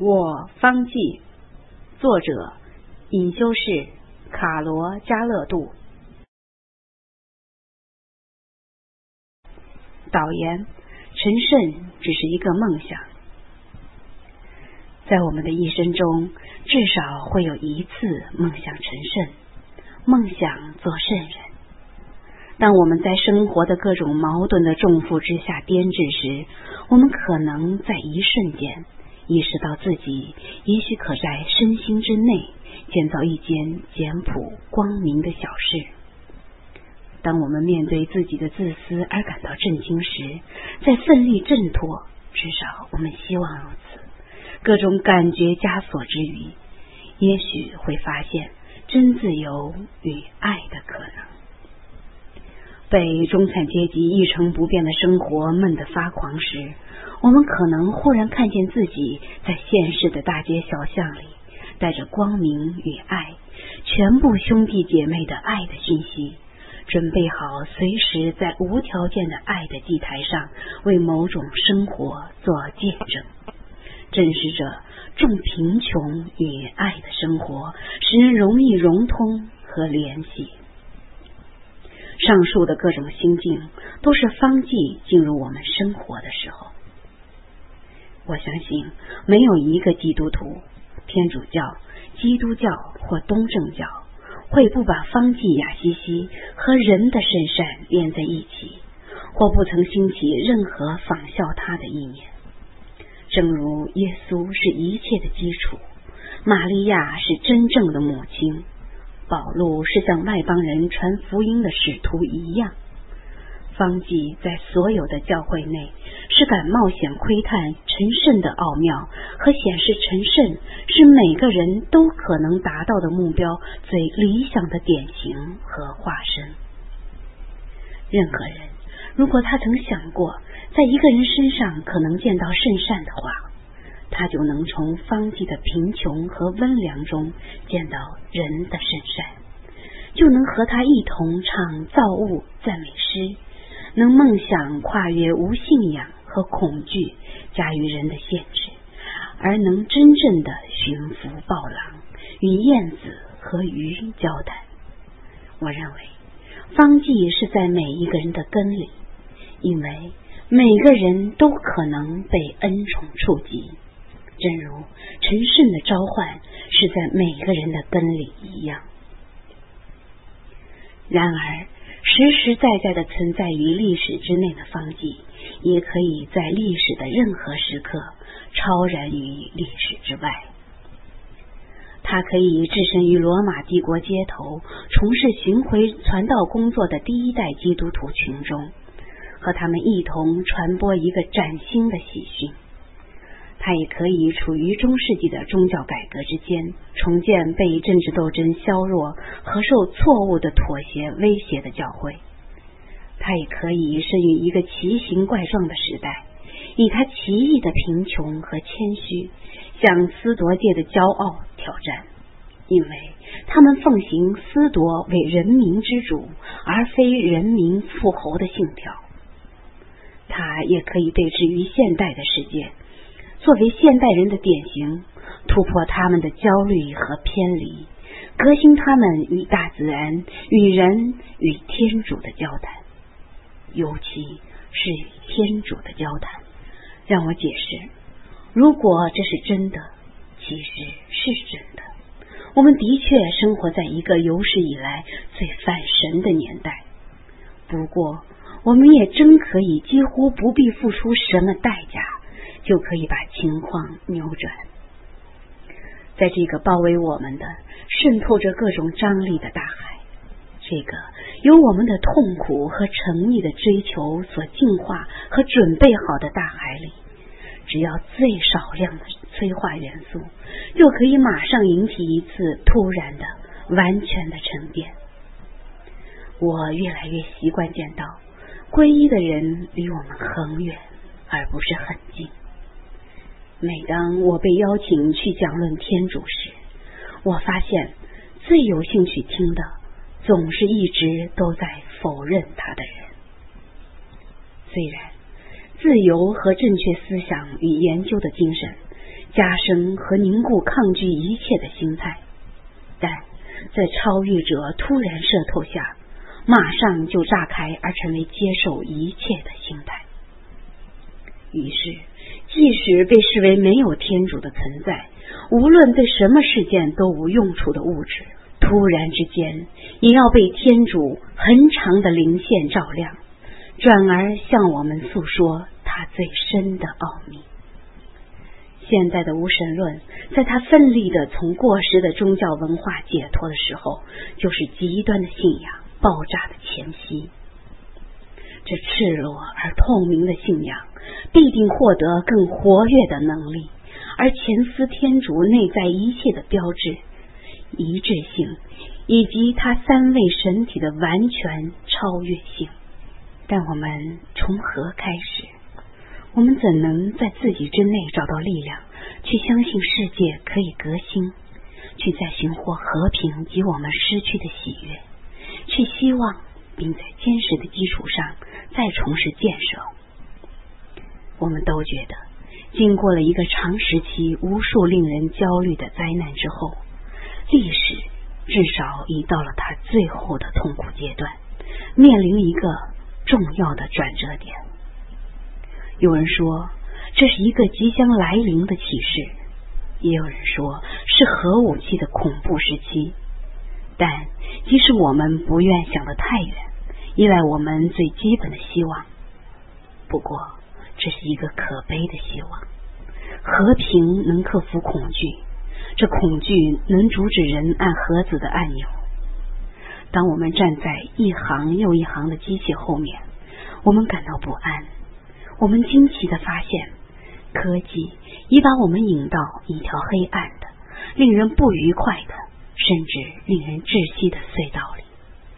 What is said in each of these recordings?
我方济，作者隐修士卡罗加勒杜。导言：成圣只是一个梦想。在我们的一生中，至少会有一次梦想成圣，梦想做圣人。当我们在生活的各种矛盾的重负之下颠滞时，我们可能在一瞬间意识到自己也许可在身心之内建造一间简朴光明的小事。当我们面对自己的自私而感到震惊时，在奋力挣脱，至少我们希望如此，各种感觉枷锁之余，也许会发现真自由与爱的可能。被中产阶级一成不变的生活闷得发狂时，我们可能忽然看见自己在现实的大街小巷里，带着光明与爱，全部兄弟姐妹的爱的讯息，准备好随时在无条件的爱的祭台上为某种生活做见证。正是这重贫穷与爱的生活，使人容易融通和联系。上述的各种心境都是方济进入我们生活的时候。我相信没有一个基督徒、天主教、基督教或东正教会不把方济亚西西和人的圣善连在一起，或不曾兴起任何仿效他的意念。正如耶稣是一切的基础，玛利亚是真正的母亲，保禄是向外邦人传福音的使徒一样，方济在所有的教会内是敢冒险窥探成圣的奥妙和显示成圣是每个人都可能达到的目标最理想的典型和化身。任何人如果他曾想过在一个人身上可能见到圣善的话，他就能从方济的贫穷和温良中见到人的圣善，就能和他一同唱造物赞美诗，能梦想跨越无信仰和恐惧加于人的限制，而能真正的驯服暴狼，与燕子和鱼交谈。我认为方济是在每一个人的根里，因为每个人都可能被恩宠触及，正如成圣的召唤是在每个人的根里一样。然而实实在在的存在于历史之内的方济，也可以在历史的任何时刻超然于历史之外。他可以置身于罗马帝国街头，从事巡回传道工作的第一代基督徒群中，和他们一同传播一个崭新的喜讯。他也可以处于中世纪的宗教改革之间，重建被政治斗争削弱和受错误的妥协威胁的教会。他也可以生于一个奇形怪状的时代，以他奇异的贫穷和谦虚向司铎界的骄傲挑战，因为他们奉行司铎为人民之主而非人民父侯的信条。他也可以对之于现代的世界，作为现代人的典型，突破他们的焦虑和偏离，革新他们与大自然、与人、与天主的交谈，尤其是与天主的交谈。让我解释，如果这是真的，其实是真的。我们的确生活在一个有史以来最反神的年代，不过我们也真可以几乎不必付出什么代价，就可以把情况扭转。在这个包围我们的、渗透着各种张力的大海，这个由我们的痛苦和诚意的追求所净化和准备好的大海里，只要最少量的催化元素，就可以马上引起一次突然的、完全的沉淀。我越来越习惯见到皈依的人离我们很远，而不是很近。每当我被邀请去讲论天主时，我发现最有兴趣听的总是一直都在否认他的人。虽然自由和正确思想与研究的精神加深和凝固抗拒一切的心态，但在超越者突然渗透下，马上就炸开而成为接受一切的心态。于是，即使被视为没有天主的存在，无论对什么事件都无用处的物质，突然之间也要被天主恒长的灵线照亮，转而向我们诉说它最深的奥秘。现代的无神论在他奋力地从过时的宗教文化解脱的时候，就是极端的信仰爆炸的前夕。这赤裸而透明的信仰必定获得更活跃的能力，而前思天主内在一切的标志、一致性以及他三位神体的完全超越性。但我们从何开始？我们怎能在自己之内找到力量，去相信世界可以革新，去再寻获和平及我们失去的喜悦，去希望并在坚实的基础上再重拾建设？我们都觉得，经过了一个长时期无数令人焦虑的灾难之后，历史至少已到了它最后的痛苦阶段，面临一个重要的转折点。有人说这是一个即将来临的启示，也有人说是核武器的恐怖时期。但即使我们不愿想得太远，依赖我们最基本的希望，不过这是一个可悲的希望。和平能克服恐惧，这恐惧能阻止人按盒子的按钮。当我们站在一行又一行的机械后面，我们感到不安。我们惊奇地发现，科技已把我们引到一条黑暗的、令人不愉快的，甚至令人窒息的隧道里。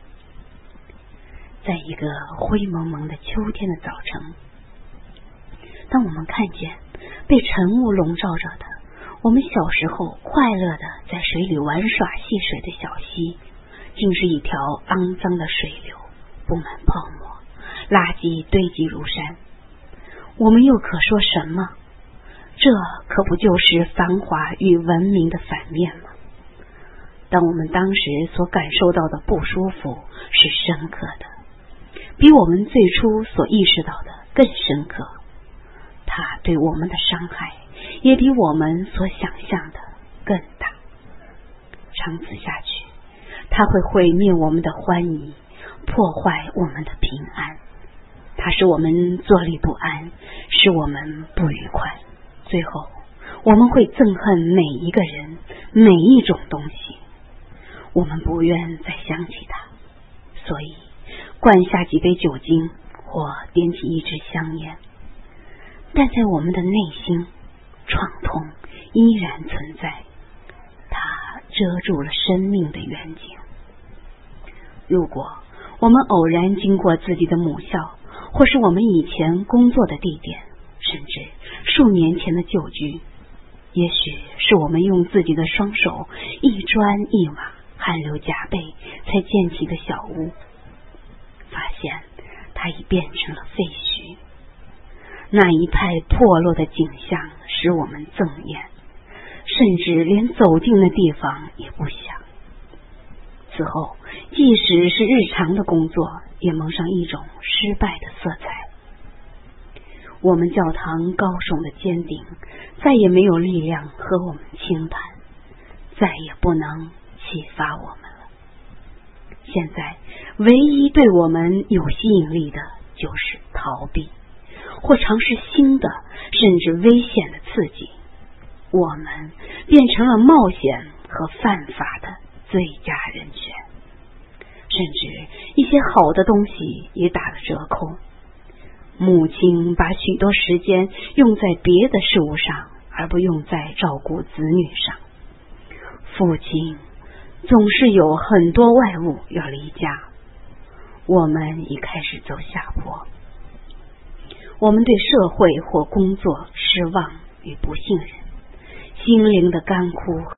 在一个灰蒙蒙的秋天的早晨，当我们看见被晨雾笼罩着的我们小时候快乐地在水里玩耍戏水的小溪，竟是一条肮脏的水流，布满泡沫，垃圾堆积如山。我们又可说什么？这可不就是繁华与文明的反面吗？但我们当时所感受到的不舒服是深刻的，比我们最初所意识到的更深刻。它对我们的伤害也比我们所想象的更大。长此下去，它会毁灭我们的欢愉，破坏我们的平安。它使我们坐立不安，使我们不愉快。最后，我们会憎恨每一个人，每一种东西。我们不愿再想起它，所以灌下几杯酒精，或点起一支香烟。但在我们的内心，创痛依然存在，它遮住了生命的远景。如果我们偶然经过自己的母校，或是我们以前工作的地点，甚至数年前的旧居，也许是我们用自己的双手一砖一瓦，汗流浃背才建起的小屋，发现它已变成了废墟。那一派破落的景象使我们憎厌，甚至连走进的地方也不想。此后，即使是日常的工作，也蒙上一种失败的色彩。我们教堂高耸的尖顶再也没有力量和我们倾谈，再也不能启发我们了。现在唯一对我们有吸引力的就是逃避，或尝试新的甚至危险的刺激。我们变成了冒险和犯法的最佳人选，甚至一些好的东西也打了折扣。母亲把许多时间用在别的事物上，而不用在照顾子女上。父亲总是有很多外物要离家。我们已开始走下坡。我们对社会或工作失望与不信任，心灵的干枯